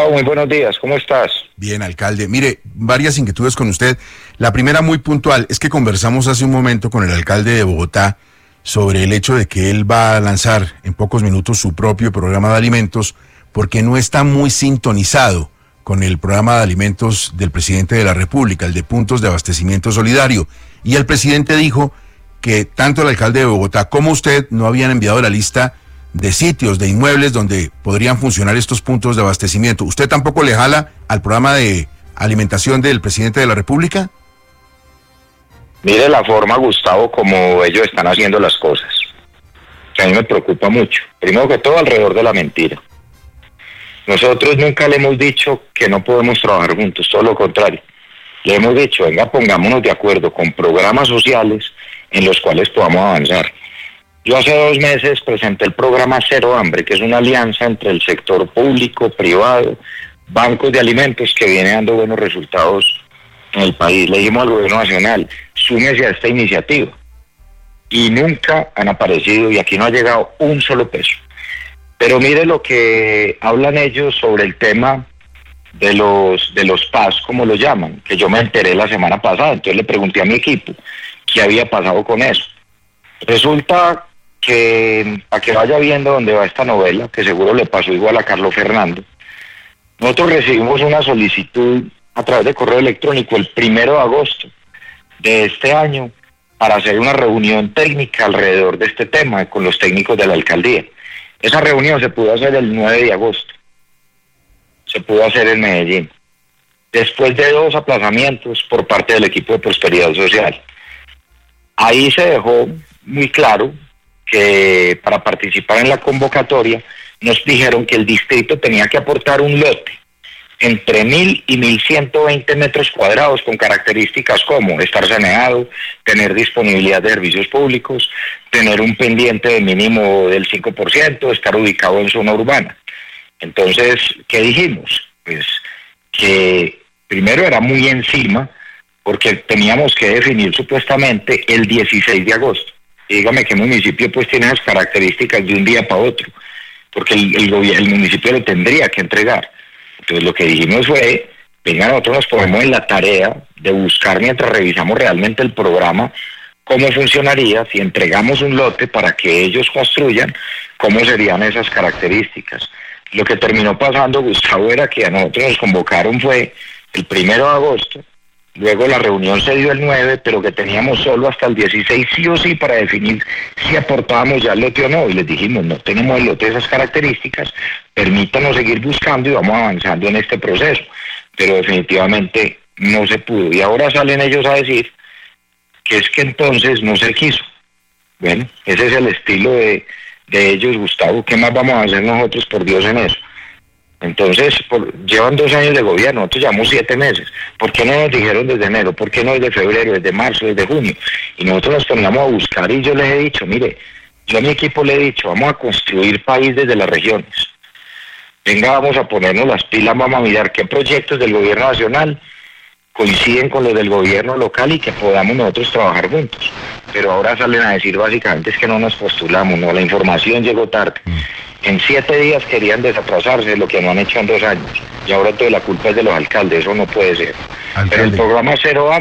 Gustavo, muy buenos días, ¿cómo estás? Bien, alcalde. Mire, varias inquietudes con usted. La primera, muy puntual, es que conversamos hace un momento con el alcalde de Bogotá sobre el hecho de que él va a lanzar en pocos minutos su propio programa de alimentos porque no está muy sintonizado con el programa de alimentos del presidente de la República, el de puntos de abastecimiento solidario. Y el presidente dijo que tanto el alcalde de Bogotá como usted no habían enviado la lista de sitios, de inmuebles donde podrían funcionar estos puntos de abastecimiento. ¿Usted tampoco le jala al programa de alimentación del presidente de la República? Mire la forma, Gustavo, como ellos están haciendo las cosas, que a mí me preocupa mucho. Primero que todo, alrededor de la mentira. Nosotros nunca le hemos dicho que no podemos trabajar juntos, todo lo contrario. Le hemos dicho, venga, pongámonos de acuerdo con programas sociales en los cuales podamos avanzar. Yo hace 2 meses presenté el programa Cero Hambre, que es una alianza entre el sector público, privado, bancos de alimentos que viene dando buenos resultados en el país. Le dijimos al gobierno nacional, súmese a esta iniciativa. Y nunca han aparecido y aquí no ha llegado un solo peso. Pero mire lo que hablan ellos sobre el tema de los PAS, como lo llaman, que yo me enteré la semana pasada. Entonces le pregunté a mi equipo qué había pasado con eso. Resulta que, para que vaya viendo dónde va esta novela, que seguro le pasó igual a Carlos Fernando, nosotros recibimos una solicitud a través de correo electrónico el 1 de agosto de este año para hacer una reunión técnica alrededor de este tema con los técnicos de la alcaldía. Esa reunión se pudo hacer el 9 de agosto, se pudo hacer en Medellín, después de 2 aplazamientos por parte del equipo de Prosperidad Social. Ahí se dejó muy claro que para participar en la convocatoria nos dijeron que el distrito tenía que aportar un lote entre 1.000 y 1.120 metros cuadrados con características como estar saneado, tener disponibilidad de servicios públicos, tener un pendiente de mínimo del 5%, estar ubicado en zona urbana. Entonces, ¿qué dijimos? Pues que primero era muy encima porque teníamos que definir supuestamente el 16 de agosto. Y dígame qué municipio pues tiene las características de un día para otro, porque el municipio lo tendría que entregar. Entonces lo que dijimos fue, venga, nosotros nos ponemos en la tarea de buscar mientras revisamos realmente el programa, cómo funcionaría si entregamos un lote para que ellos construyan, cómo serían esas características. Lo que terminó pasando, Gustavo, era que a nosotros nos convocaron fue el 1 de agosto, luego la reunión se dio el 9, pero que teníamos solo hasta el 16 sí o sí para definir si aportábamos ya el lote o no, y les dijimos, no tenemos el lote de esas características, permítanos seguir buscando y vamos avanzando en este proceso, pero definitivamente no se pudo, y ahora salen ellos a decir que es que entonces no se quiso. Bueno, ese es el estilo de ellos, Gustavo. ¿Qué más vamos a hacer nosotros, por Dios, en eso? Entonces, llevan 2 años de gobierno, nosotros llevamos 7 meses. ¿Por qué no nos dijeron desde enero? ¿Por qué no desde febrero, desde marzo, desde junio? Y nosotros nos ponemos a buscar y yo les he dicho, mire, yo a mi equipo le he dicho, vamos a construir país desde las regiones. Venga, vamos a ponernos las pilas, vamos a mirar qué proyectos del gobierno nacional coinciden con los del gobierno local y que podamos nosotros trabajar juntos. Pero ahora salen a decir básicamente es que no nos postulamos, no, la información llegó tarde. En 7 días querían desatrasarse, lo que no han hecho en 2 años. Y ahora toda la culpa es de los alcaldes, eso no puede ser. Alcalde. Pero el programa Cero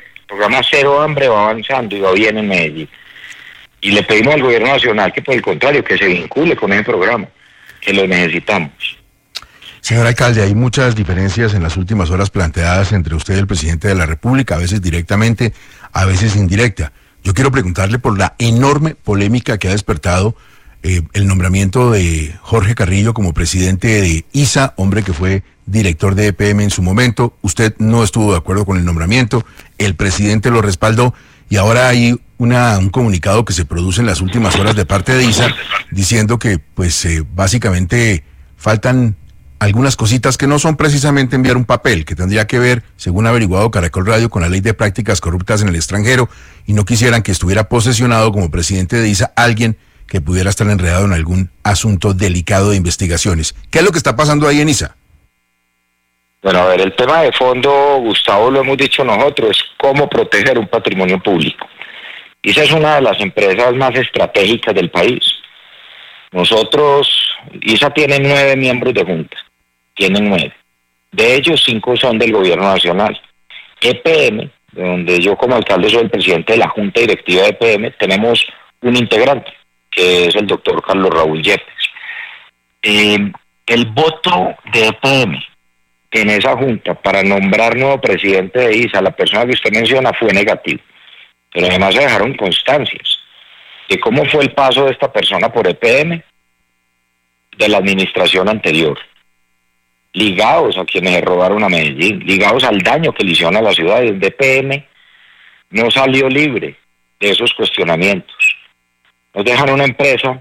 Hambre va avanzando y va bien en Medellín. Y le pedimos al gobierno nacional que por el contrario, que se vincule con ese programa, que lo necesitamos. Señor alcalde, hay muchas diferencias en las últimas horas planteadas entre usted y el presidente de la República, a veces directamente, a veces indirecta. Yo quiero preguntarle por la enorme polémica que ha despertado el nombramiento de Jorge Carrillo como presidente de ISA, hombre que fue director de EPM en su momento. Usted no estuvo de acuerdo con el nombramiento, el presidente lo respaldó y ahora hay un comunicado que se produce en las últimas horas de parte de ISA diciendo que pues básicamente faltan algunas cositas que no son precisamente enviar un papel, que tendría que ver, según ha averiguado Caracol Radio, con la ley de prácticas corruptas en el extranjero, y no quisieran que estuviera posesionado como presidente de ISA alguien que pudiera estar enredado en algún asunto delicado de investigaciones. ¿Qué es lo que está pasando ahí en ISA? Bueno, a ver, el tema de fondo, Gustavo, lo hemos dicho nosotros, es cómo proteger un patrimonio público. ISA es una de las empresas más estratégicas del país. ISA tiene 9 miembros de junta. tienen 9. De ellos 5 son del gobierno nacional. EPM, donde yo como alcalde soy el presidente de la junta directiva de EPM, tenemos un integrante, que es el doctor Carlos Raúl Yepes. El voto de EPM en esa junta para nombrar nuevo presidente de ISA, la persona que usted menciona, fue negativo. Pero además se dejaron constancias de cómo fue el paso de esta persona por EPM de la administración anterior, ligados a quienes se robaron a Medellín, ligados al daño que le hicieron a la ciudad. Desde EPM no salió libre de esos cuestionamientos. Nos dejan una empresa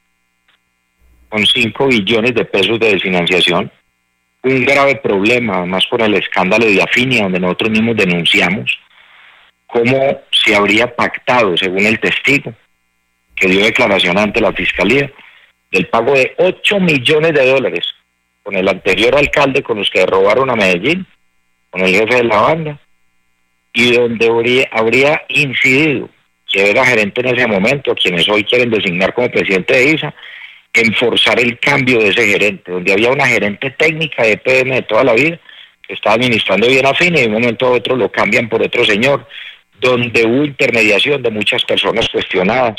con 5 billones de pesos de desfinanciación, un grave problema, además por el escándalo de Afinia, donde nosotros mismos denunciamos cómo se habría pactado, según el testigo que dio declaración ante la Fiscalía, del pago de $8 millones con el anterior alcalde, con los que robaron a Medellín, con el jefe de la banda, y donde habría incidido, que era gerente en ese momento, quienes hoy quieren designar como presidente de ISA, en forzar el cambio de ese gerente, donde había una gerente técnica de EPM de toda la vida, que estaba administrando bien a Fina, y de un momento a otro lo cambian por otro señor, donde hubo intermediación de muchas personas cuestionadas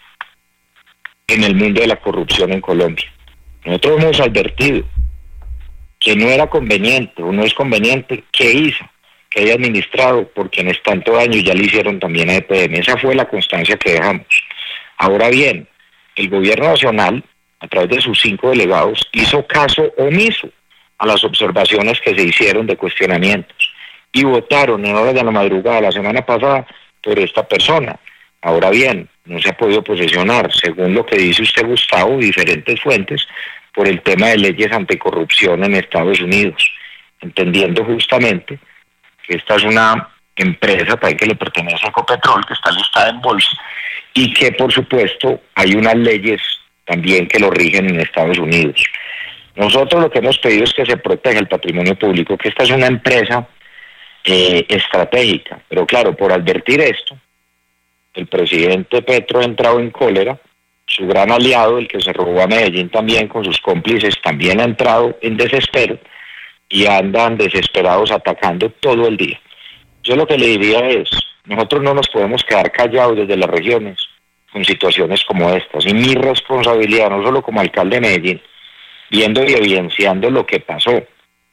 en el mundo de la corrupción en Colombia. Nosotros hemos advertido que no era conveniente o no es conveniente que ISA, que haya administrado por quienes tanto daño ya le hicieron también a EPM. Esa fue la constancia que dejamos. Ahora bien, el gobierno nacional, a través de sus 5 delegados, hizo caso omiso a las observaciones que se hicieron de cuestionamientos y votaron en horas de la madrugada la semana pasada por esta persona. Ahora bien, no se ha podido posesionar, según lo que dice usted, Gustavo, diferentes fuentes, por el tema de leyes anticorrupción en Estados Unidos, entendiendo justamente que esta es una empresa también que le pertenece a Ecopetrol, que está listada en bolsa, y que por supuesto hay unas leyes también que lo rigen en Estados Unidos. Nosotros lo que hemos pedido es que se proteja el patrimonio público, que esta es una empresa estratégica, pero claro, por advertir esto, el presidente Petro ha entrado en cólera, su gran aliado, el que se robó a Medellín también con sus cómplices, también ha entrado en desespero y andan desesperados atacando todo el día. Yo lo que le diría es, nosotros no nos podemos quedar callados desde las regiones con situaciones como estas, y mi responsabilidad, no solo como alcalde de Medellín, viendo y evidenciando lo que pasó,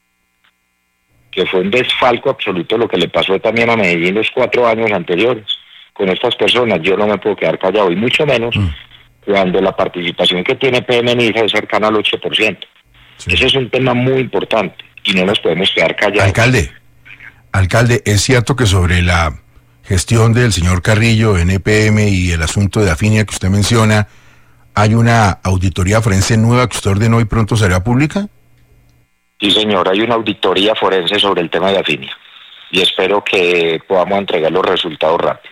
que fue un desfalco absoluto lo que le pasó también a Medellín los 4 años anteriores. Con estas personas yo no me puedo quedar callado, y mucho menos cuando la participación que tiene PM en ISA es cercana al 8%. Sí. Ese es un tema muy importante y no nos podemos quedar callados. Alcalde, ¿es cierto que sobre la gestión del señor Carrillo en EPM y el asunto de Afinia que usted menciona, hay una auditoría forense nueva que usted ordenó y pronto será pública? Sí, señor, hay una auditoría forense sobre el tema de Afinia y espero que podamos entregar los resultados rápido.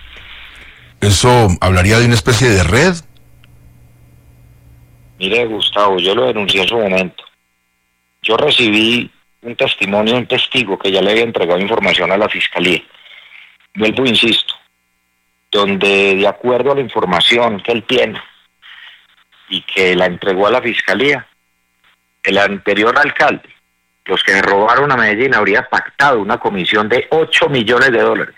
¿Eso hablaría de una especie de red? Mire, Gustavo, yo lo denuncié en su momento. Yo recibí un testimonio de un testigo que ya le había entregado información a la Fiscalía. Vuelvo e insisto, donde de acuerdo a la información que él tiene y que la entregó a la Fiscalía, el anterior alcalde, los que robaron a Medellín, habría pactado una comisión de $8 millones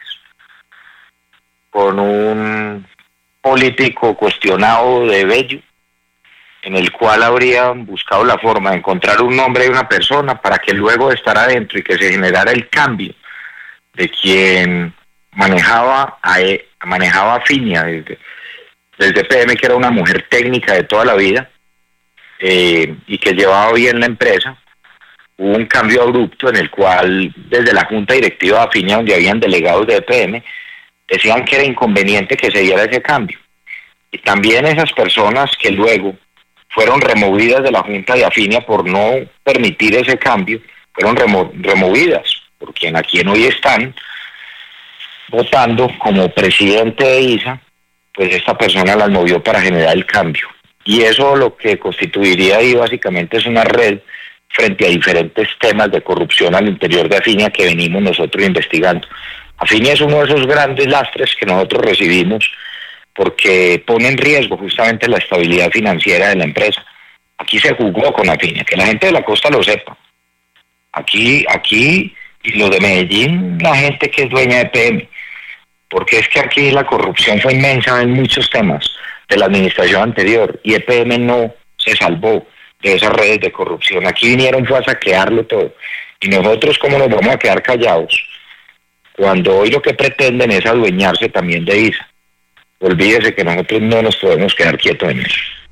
con un político cuestionado de Bello, en el cual habrían buscado la forma de encontrar un nombre de una persona para que luego de estar adentro y que se generara el cambio de quien manejaba Afinia desde PM, que era una mujer técnica de toda la vida y que llevaba bien la empresa. Hubo un cambio abrupto en el cual desde la junta directiva de Afinia, donde habían delegados de EPM, decían que era inconveniente que se diera ese cambio. Y también esas personas que luego fueron removidas de la junta de Afinia por no permitir ese cambio, fueron removidas por a quien hoy están votando como presidente de ISA, pues esta persona las movió para generar el cambio. Y eso lo que constituiría ahí básicamente es una red frente a diferentes temas de corrupción al interior de Afinia que venimos nosotros investigando. Afinia es uno de esos grandes lastres que nosotros recibimos porque pone en riesgo justamente la estabilidad financiera de la empresa. Aquí se jugó con Afinia, que la gente de la costa lo sepa. Aquí, y lo de Medellín, la gente que es dueña de EPM, porque es que aquí la corrupción fue inmensa en muchos temas de la administración anterior, y EPM no se salvó de esas redes de corrupción. Aquí vinieron fue a saquearlo todo, y nosotros cómo nos vamos a quedar callados cuando hoy lo que pretenden es adueñarse también de ISA. Olvídese que nosotros no nos podemos quedar quietos en eso.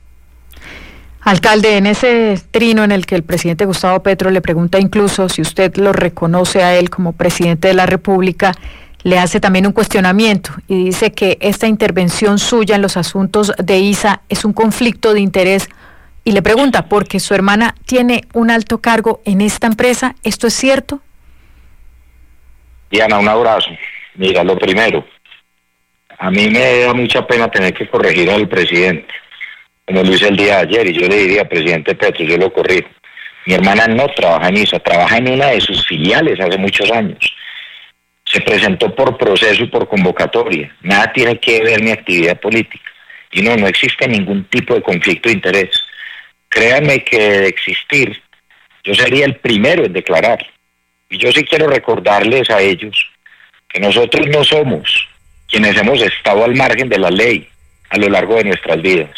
Alcalde, en ese trino en el que el presidente Gustavo Petro le pregunta incluso si usted lo reconoce a él como presidente de la República, le hace también un cuestionamiento y dice que esta intervención suya en los asuntos de ISA es un conflicto de interés y le pregunta, ¿porque su hermana tiene un alto cargo en esta empresa? ¿Esto es cierto? Diana, un abrazo. Mira, lo primero, a mí me da mucha pena tener que corregir al presidente, como lo hice el día de ayer, y yo le diría, presidente Petro, yo lo corrijo. Mi hermana no trabaja en ISA, trabaja en una de sus filiales hace muchos años. Se presentó por proceso y por convocatoria. Nada tiene que ver mi actividad política. Y no existe ningún tipo de conflicto de interés. Créanme que de existir, yo sería el primero en declarar. Y yo sí quiero recordarles a ellos que nosotros no somos quienes hemos estado al margen de la ley a lo largo de nuestras vidas.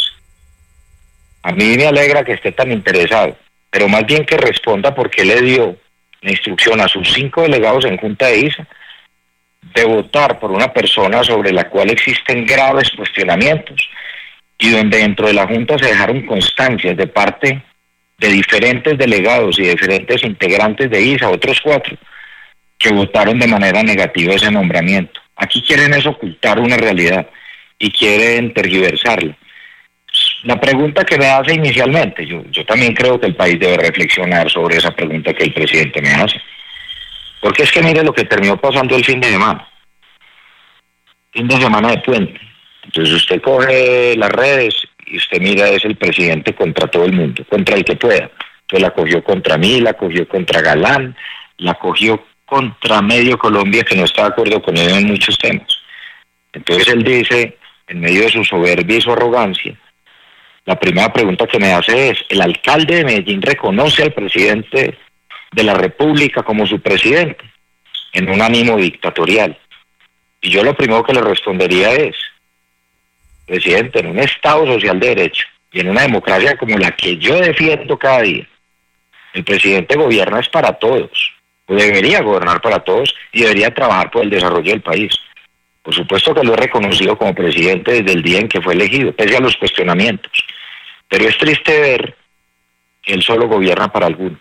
A mí me alegra que esté tan interesado, pero más bien que responda porque le dio la instrucción a sus 5 delegados en Junta de ISA de votar por una persona sobre la cual existen graves cuestionamientos y donde dentro de la Junta se dejaron constancias de parte de diferentes delegados y diferentes integrantes de ISA, otros 4, que votaron de manera negativa ese nombramiento. Aquí quieren es ocultar una realidad y quieren tergiversarla. La pregunta que me hace inicialmente, yo también creo que el país debe reflexionar sobre esa pregunta que el presidente me hace. Porque es que mire lo que terminó pasando el fin de semana. Fin de semana de puente. Entonces usted coge las redes y usted mira, es el presidente contra todo el mundo, contra el que pueda. Entonces la cogió contra mí, la cogió contra Galán, la cogió contra medio Colombia que no está de acuerdo con él en muchos temas. Entonces él dice, en medio de su soberbia y su arrogancia, la primera pregunta que me hace es, ¿el alcalde de Medellín reconoce al presidente de la República como su presidente? En un ánimo dictatorial. Y yo lo primero que le respondería es, presidente, en un Estado social de derecho y en una democracia como la que yo defiendo cada día, el presidente gobierna es para todos, o debería gobernar para todos y debería trabajar por el desarrollo del país. Por supuesto que lo he reconocido como presidente desde el día en que fue elegido, pese a los cuestionamientos. Pero es triste ver que él solo gobierna para algunos.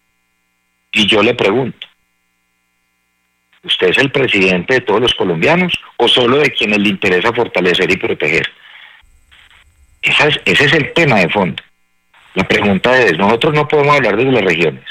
Y yo le pregunto, ¿usted es el presidente de todos los colombianos o solo de quienes le interesa fortalecer y proteger? Ese es el tema de fondo. La pregunta es, nosotros no podemos hablar desde las regiones.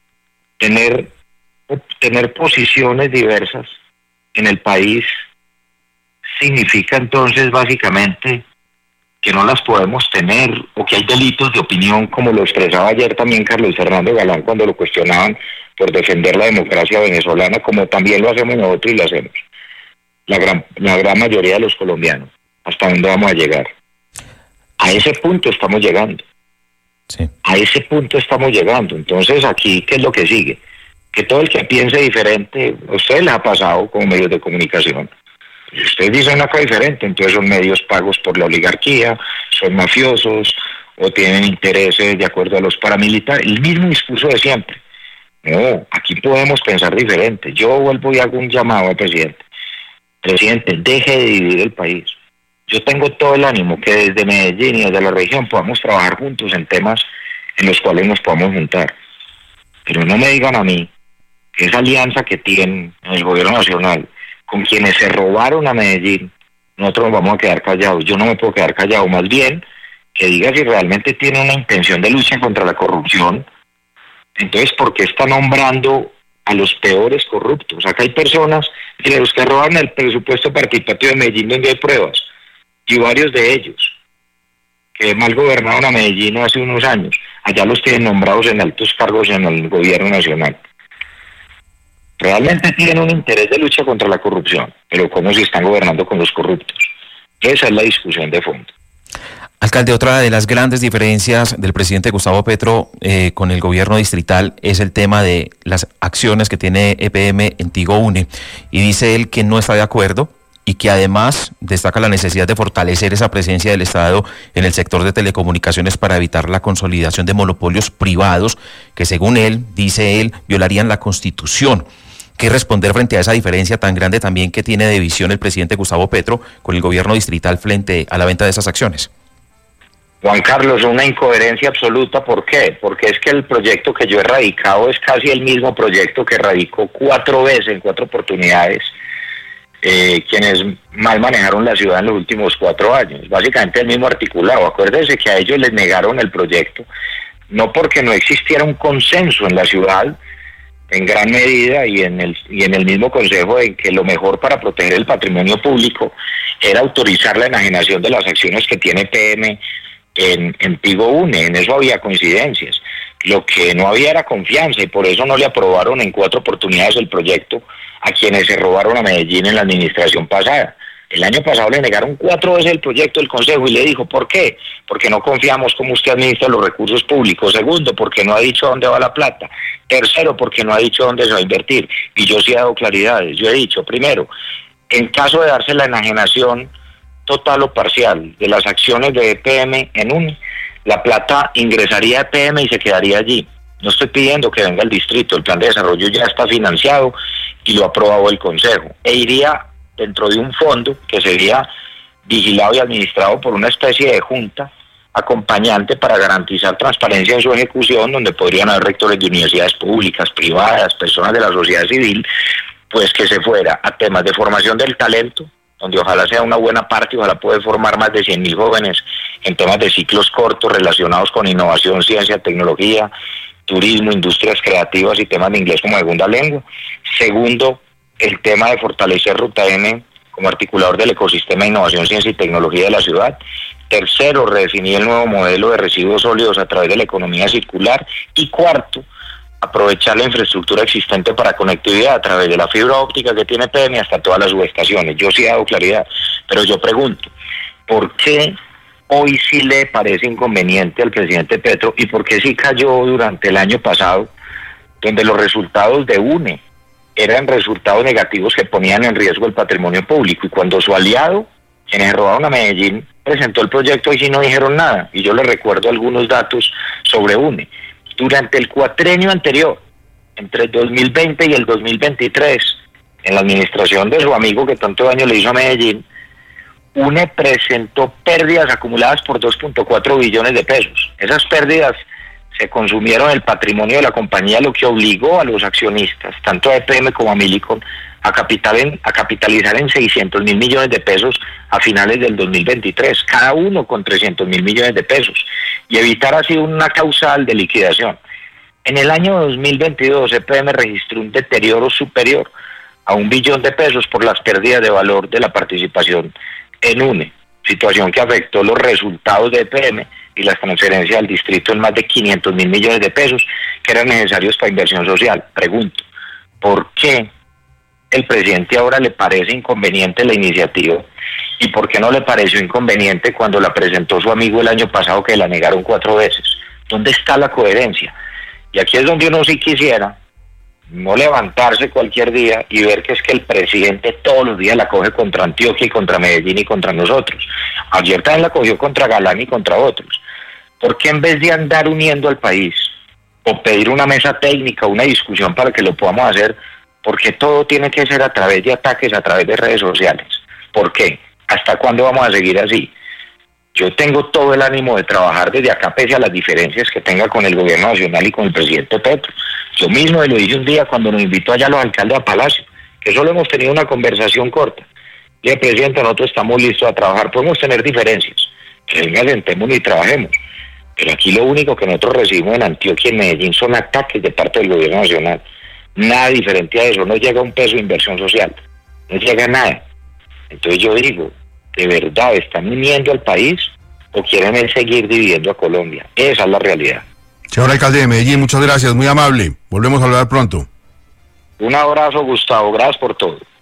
Tener posiciones diversas en el país significa entonces básicamente que no las podemos tener o que hay delitos de opinión, como lo expresaba ayer también Carlos Fernando Galán cuando lo cuestionaban por defender la democracia venezolana, como también lo hacemos nosotros y lo hacemos la gran mayoría de los colombianos. ¿Hasta dónde vamos a llegar? A ese punto estamos llegando. Sí. A ese punto estamos llegando. Entonces aquí, ¿qué es lo que sigue? Que todo el que piense diferente, a ustedes les ha pasado como medios de comunicación. Si ustedes dicen una cosa diferente, entonces son medios pagos por la oligarquía, son mafiosos o tienen intereses de acuerdo a los paramilitares. El mismo discurso de siempre. No, aquí podemos pensar diferente. Yo vuelvo y hago un llamado al presidente. Presidente, deje de dividir el país. Yo tengo todo el ánimo que desde Medellín y desde la región podamos trabajar juntos en temas en los cuales nos podamos juntar. Pero no me digan a mí que esa alianza que tienen en el gobierno nacional con quienes se robaron a Medellín, nosotros nos vamos a quedar callados. Yo no me puedo quedar callado. Más bien, que diga si realmente tiene una intención de lucha contra la corrupción. Entonces, ¿por qué está nombrando a los peores corruptos? Acá hay personas que los que roban el presupuesto participativo de Medellín donde hay pruebas, y varios de ellos que mal gobernaron a Medellín hace unos años, allá los tienen nombrados en altos cargos en el gobierno nacional. Realmente tienen un interés de lucha contra la corrupción, pero ¿cómo se están gobernando con los corruptos? Esa es la discusión de fondo. Alcalde, otra de las grandes diferencias del presidente Gustavo Petro con el gobierno distrital es el tema de las acciones que tiene EPM en Tigo Une, y dice él que no está de acuerdo y que además destaca la necesidad de fortalecer esa presencia del Estado en el sector de telecomunicaciones para evitar la consolidación de monopolios privados que, según él, dice él, violarían la Constitución. ¿Qué responder frente a esa diferencia tan grande también que tiene de visión el presidente Gustavo Petro con el gobierno distrital frente a la venta de esas acciones? Juan Carlos, una incoherencia absoluta. ¿Por qué? Porque es que el proyecto que yo he radicado es casi el mismo proyecto que radicó 4 veces, en 4 oportunidades, quienes mal manejaron la ciudad en los últimos 4 años. Básicamente el mismo articulado. Acuérdense que a ellos les negaron el proyecto, no porque no existiera un consenso en la ciudad, en gran medida, y en el mismo consejo, en que lo mejor para proteger el patrimonio público era autorizar la enajenación de las acciones que tiene PM en Tigo Une. En eso había coincidencias. Lo que no había era confianza, y por eso no le aprobaron en 4 oportunidades el proyecto a quienes se robaron a Medellín en la administración pasada. El año pasado le negaron 4 veces el proyecto del Consejo y le dijo, ¿por qué? Porque no confiamos cómo usted administra los recursos públicos. Segundo, porque no ha dicho dónde va la plata. Tercero, porque no ha dicho dónde se va a invertir. Y yo sí he dado claridades. Yo he dicho, primero, en caso de darse la enajenación total o parcial de las acciones de EPM en UNE, la plata ingresaría a EPM y se quedaría allí. No estoy pidiendo que venga el distrito, el plan de desarrollo ya está financiado y lo ha aprobado el Consejo. E iría dentro de un fondo que sería vigilado y administrado por una especie de junta acompañante para garantizar transparencia en su ejecución, donde podrían haber rectores de universidades públicas, privadas, personas de la sociedad civil, pues que se fuera a temas de formación del talento, donde ojalá sea una buena parte, ojalá puede formar más de 100.000 jóvenes en temas de ciclos cortos relacionados con innovación, ciencia, tecnología, turismo, industrias creativas y temas de inglés como segunda lengua. Segundo, el tema de fortalecer Ruta N como articulador del ecosistema de innovación, ciencia y tecnología de la ciudad. Tercero, redefinir el nuevo modelo de residuos sólidos a través de la economía circular. Y cuarto, aprovechar la infraestructura existente para conectividad a través de la fibra óptica que tiene PM hasta todas las subestaciones. Yo sí he dado claridad, pero yo pregunto, ¿por qué hoy sí le parece inconveniente al presidente Petro y por qué sí cayó durante el año pasado, donde los resultados de UNE eran resultados negativos que ponían en riesgo el patrimonio público, y cuando su aliado, quienes robaron a Medellín, presentó el proyecto y sí no dijeron nada? Y yo les recuerdo algunos datos sobre UNE. Durante el cuatrenio anterior, entre el 2020 y el 2023, en la administración de su amigo que tanto daño le hizo a Medellín, UNE presentó pérdidas acumuladas por 2.4 billones de pesos. Esas pérdidas se consumieron el patrimonio de la compañía, lo que obligó a los accionistas, tanto a EPM como a Millicom, a capitalizar en 600.000 millones de pesos a finales del 2023, cada uno con 300.000 millones de pesos, y evitar así una causal de liquidación. En el año 2022, EPM registró un deterioro superior a 1 billón de pesos por las pérdidas de valor de la participación en UNE, situación que afectó los resultados de EPM y las transferencias al distrito en más de 500.000 millones de pesos que eran necesarios para inversión social. Pregunto, ¿por qué el presidente ahora le parece inconveniente la iniciativa? ¿Y por qué no le pareció inconveniente cuando la presentó su amigo el año pasado, que la negaron 4 veces? ¿Dónde está la coherencia? Y aquí es donde uno sí quisiera no levantarse cualquier día y ver que es que el presidente todos los días la coge contra Antioquia y contra Medellín y contra nosotros. Ayer también la cogió contra Galán y contra otros. ¿Por qué en vez de andar uniendo al país o pedir una mesa técnica, una discusión para que lo podamos hacer, por qué todo tiene que ser a través de ataques, a través de redes sociales? ¿Por qué? ¿Hasta cuándo vamos a seguir así? Yo tengo todo el ánimo de trabajar desde acá, pese a las diferencias que tenga con el gobierno nacional y con el presidente Petro. Yo mismo lo dije un día cuando nos invitó allá a los alcaldes a Palacio, que solo hemos tenido una conversación corta. Le dije, presidente, nosotros estamos listos a trabajar, podemos tener diferencias, pero venga, sentémonos y trabajemos. Pero aquí lo único que nosotros recibimos en Antioquia y en Medellín son ataques de parte del gobierno nacional. Nada diferente a eso, no llega un peso de inversión social, no llega nada. Entonces yo digo, ¿de verdad están uniendo al país o quieren seguir dividiendo a Colombia? Esa es la realidad. Señor alcalde de Medellín, muchas gracias, muy amable. Volvemos a hablar pronto. Un abrazo, Gustavo, gracias por todo.